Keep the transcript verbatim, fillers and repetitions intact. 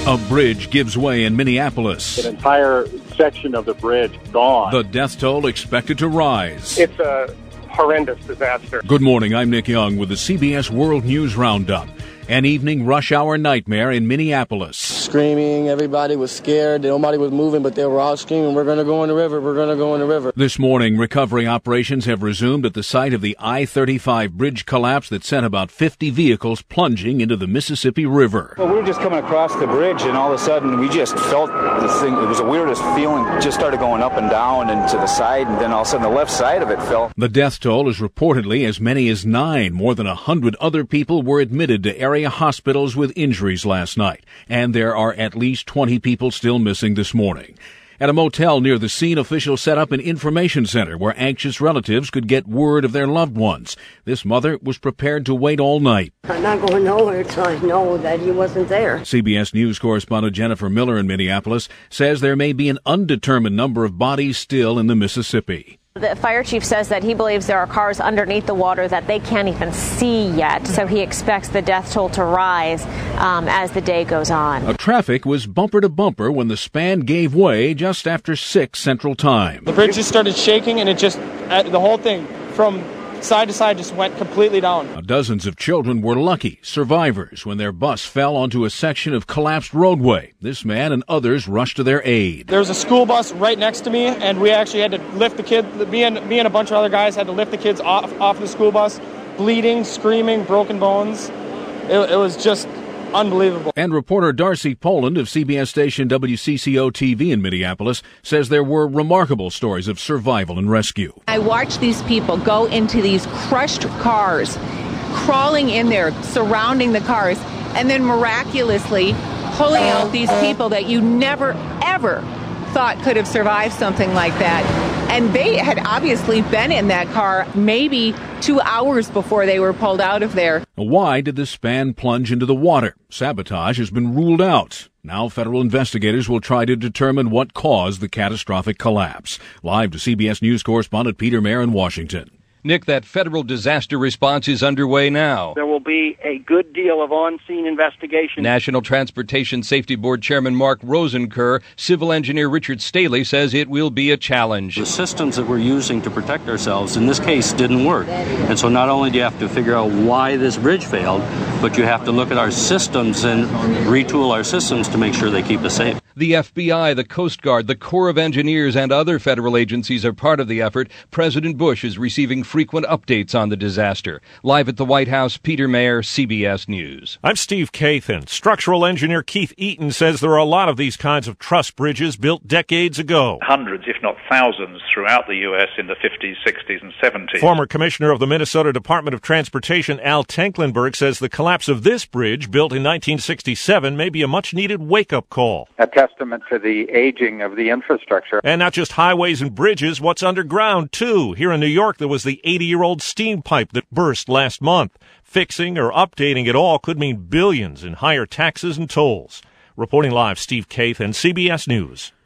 A bridge gives way in Minneapolis. An entire section of the bridge gone. The death toll expected to rise. It's a horrendous disaster. Good morning, I'm Nick Young with the C B S World News Roundup. An evening rush hour nightmare in Minneapolis. Screaming, everybody was scared, nobody was moving, but they were all screaming, we're going to go in the river, we're going to go in the river. This morning, recovery operations have resumed at the site of the I thirty-five bridge collapse that sent about fifty vehicles plunging into the Mississippi River. Well, we were just coming across the bridge, and all of a sudden, we just felt this thing. It was the weirdest feeling. It just started going up and down and to the side, and then all of a sudden, the left side of it fell. The death toll is reportedly as many as nine. More than a hundred other people were admitted to area hospitals with injuries last night, and there are at least twenty people still missing this morning. At a motel near the scene, officials set up an information center where anxious relatives could get word of their loved ones. This mother was prepared to wait all night. I'm not going nowhere until I know that he wasn't there. C B S News correspondent Jennifer Miller in Minneapolis says there may be an undetermined number of bodies still in the Mississippi. The fire chief says that he believes there are cars underneath the water that they can't even see yet, so he expects the death toll to rise um, as the day goes on. Uh, traffic was bumper to bumper when the span gave way just after six Central Time. The bridge just started shaking, and it just, uh, the whole thing from side to side just went completely down. Now, dozens of children were lucky survivors when their bus fell onto a section of collapsed roadway. This man and others rushed to their aid. There was a school bus right next to me, and we actually had to lift the kid. Me and me and a bunch of other guys had to lift the kids off off the school bus, bleeding, screaming, broken bones. It, it was just unbelievable. And reporter Darcy Poland of C B S station W C C O T V in Minneapolis says there were remarkable stories of survival and rescue. I watched these people go into these crushed cars, crawling in there, surrounding the cars, and then miraculously pulling out these people that you never, ever thought could have survived something like that. And they had obviously been in that car maybe two hours before they were pulled out of there. Why did the span plunge into the water? Sabotage has been ruled out. Now federal investigators will try to determine what caused the catastrophic collapse. Live to C B S News correspondent Peter Mayer in Washington. Nick, that federal disaster response is underway now. There will be a good deal of on-scene investigation. National Transportation Safety Board Chairman Mark Rosenker, civil engineer Richard Staley says it will be a challenge. The systems that we're using to protect ourselves in this case didn't work. And so not only do you have to figure out why this bridge failed, but you have to look at our systems and retool our systems to make sure they keep us safe. The F B I, the Coast Guard, the Corps of Engineers, and other federal agencies are part of the effort. President Bush is receiving frequent updates on the disaster. Live at the White House, Peter Mayer, C B S News. I'm Steve Kathan. Structural engineer Keith Eaton says there are a lot of these kinds of truss bridges built decades ago. Hundreds, if not thousands, throughout the U S in the fifties, sixties, and seventies. Former Commissioner of the Minnesota Department of Transportation Al Tenklenburg says the collapse of this bridge, built in nineteen sixty-seven, may be a much-needed wake-up call. A testament to the aging of the infrastructure. And not just highways and bridges, what's underground, too. Here in New York, there was the eighty-year-old steam pipe that burst last month. Fixing or updating it all could mean billions in higher taxes and tolls. Reporting live, Steve Kathan, C B S News.